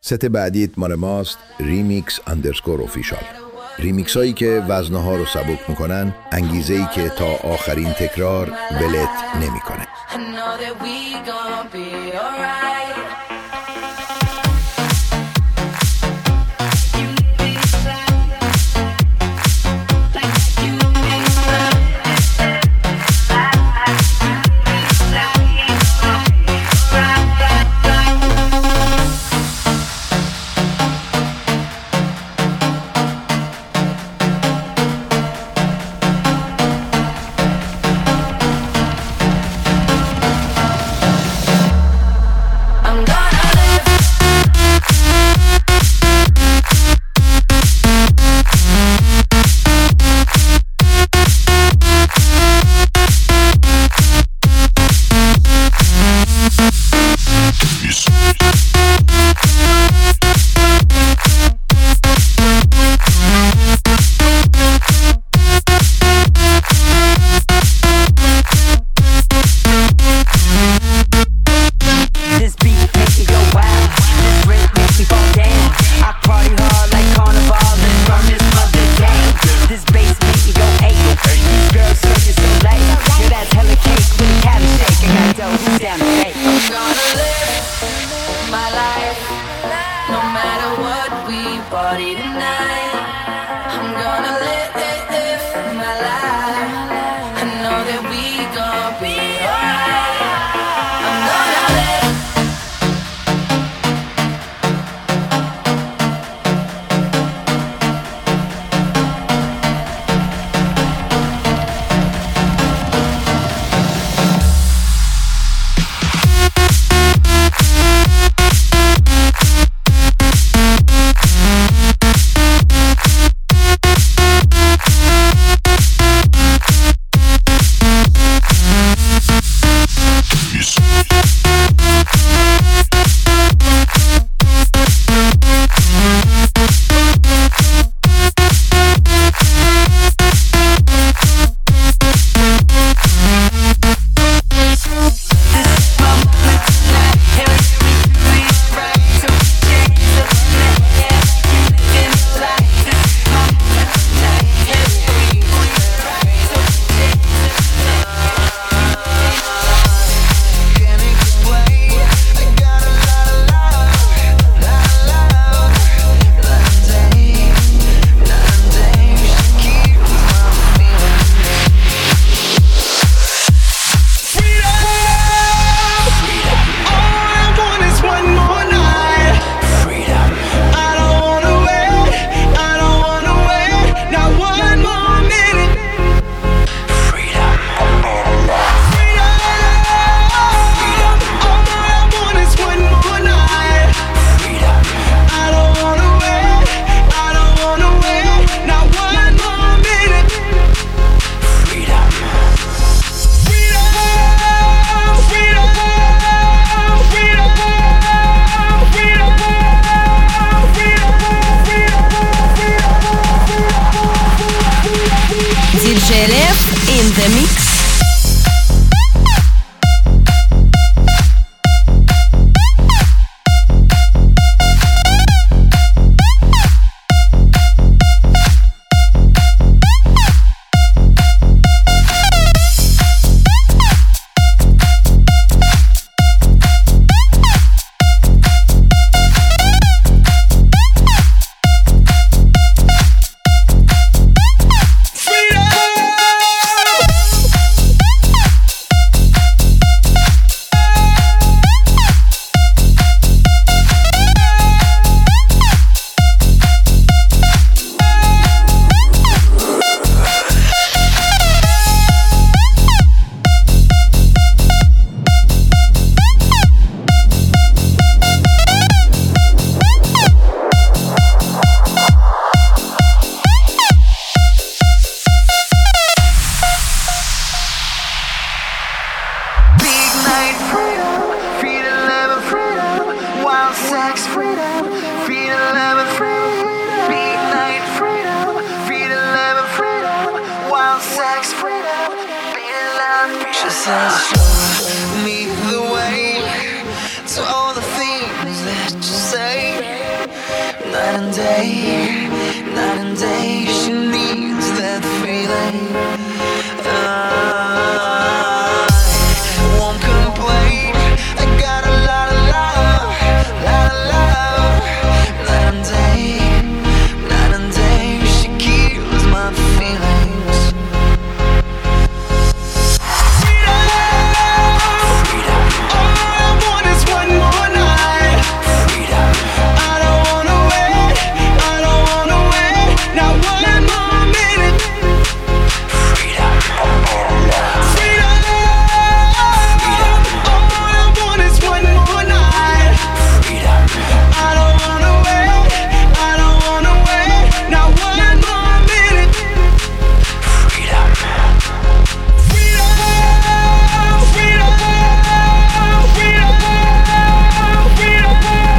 ست بعدیت مال ماست، ریمیکس اندرسکور اوفیشال. ریمیکس هایی که وزنه ها رو سبک میکنن، انگیزه ای که تا آخرین تکرار ولت نمیکنه. Me the way to all the things that you say. night and day, she needs that feeling. I won't complain, I got a lot of love, night and day, she kills my feelings. Freedom, all I want is one more night. Freedom, I don't wanna wait, not one more minute. Freedom, freedom, all I want is one more night. Freedom, I don't wanna wait, not one more minute. Freedom, freedom, freedom, freedom, freedom,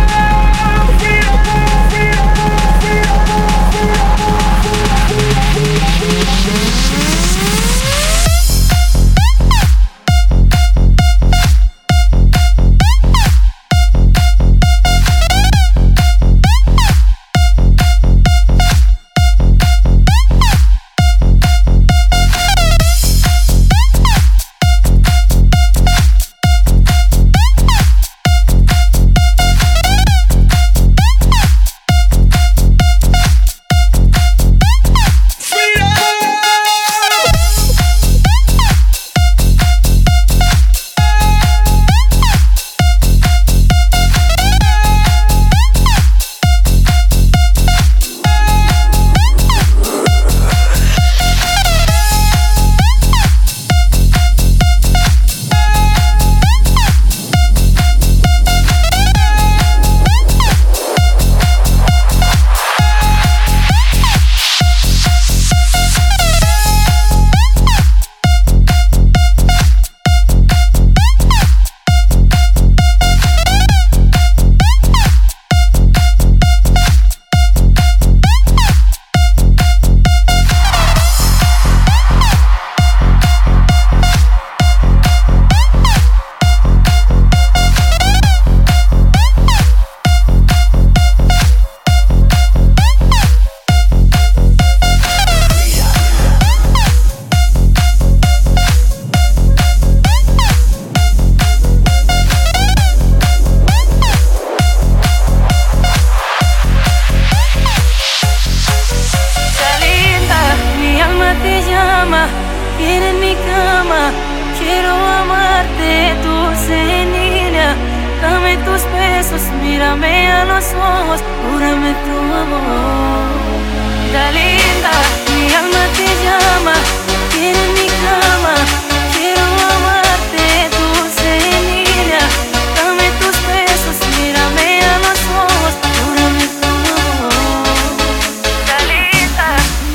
quiere en mi cama, quiero amarte, dulce niña. Dame tus besos, mírame a los ojos, júrame tu amor. Vida linda, mi alma te llama, quiere en mi cama, quiero amarte, dulce niña. Dame tus besos, mírame a los ojos, júrame tu amor. Vida linda.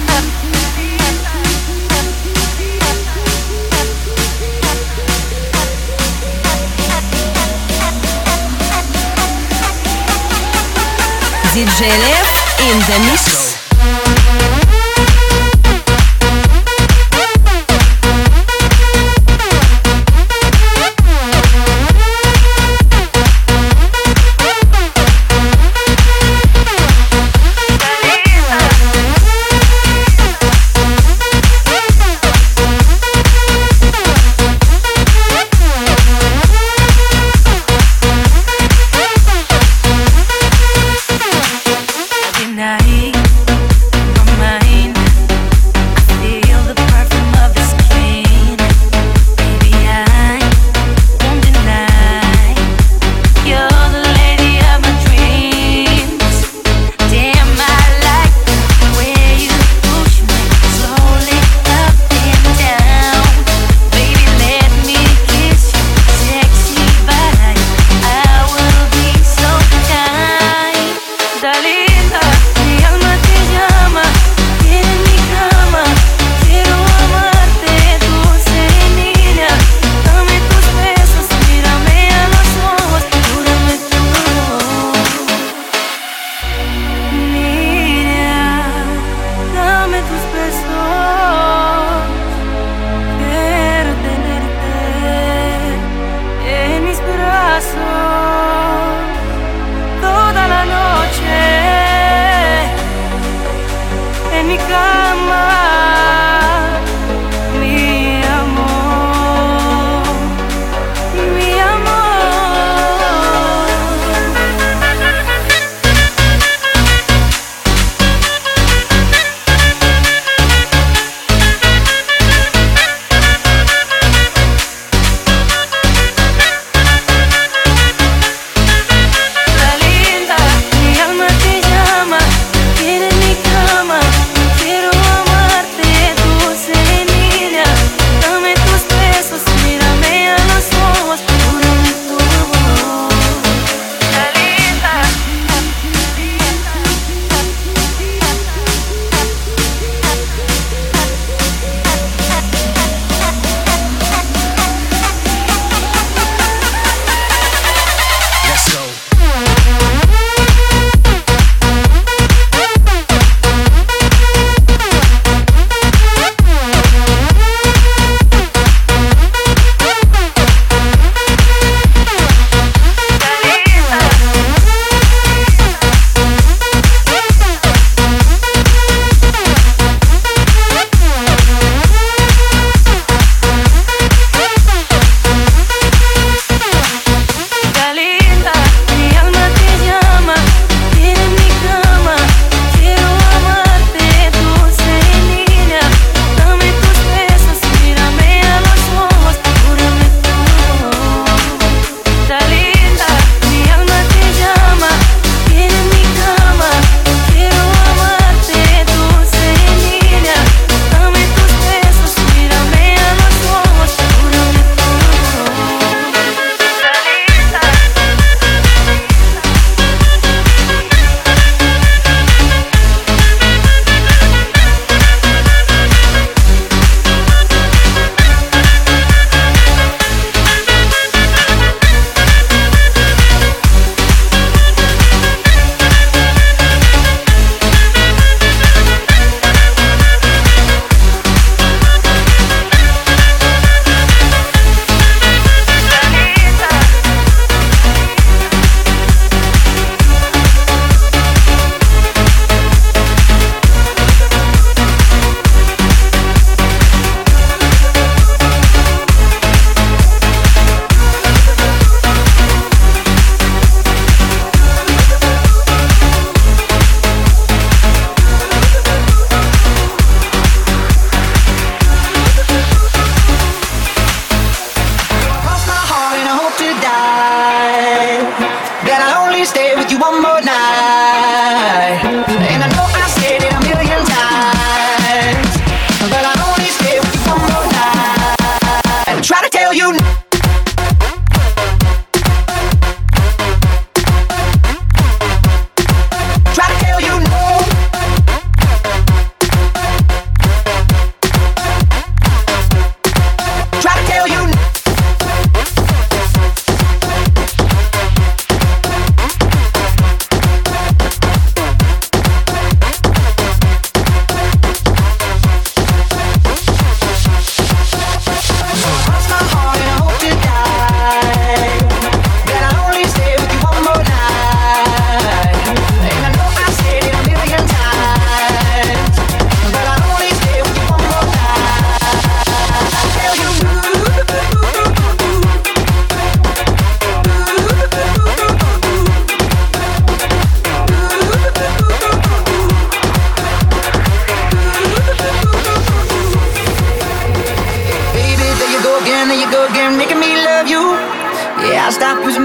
DJ Lev in the mix. Night.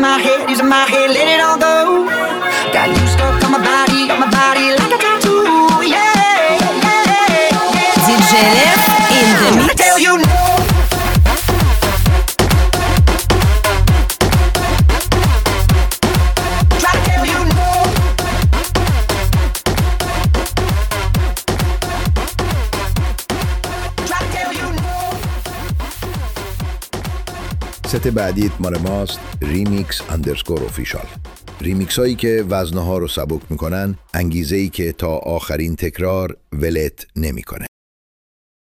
my head, using my head, let it all go. Got you stuck on my body like a tattoo. Yeah, yeah, yeah. DJ Lef in the mix. I tell you no. Try to tell you no. Try to tell you no. ست بعدیت مال ماست remix_official. ریمیکس هایی که وزنه ها رو سبک میکنن، انگیزه‌ای که تا آخرین تکرار ولت نمیکنه.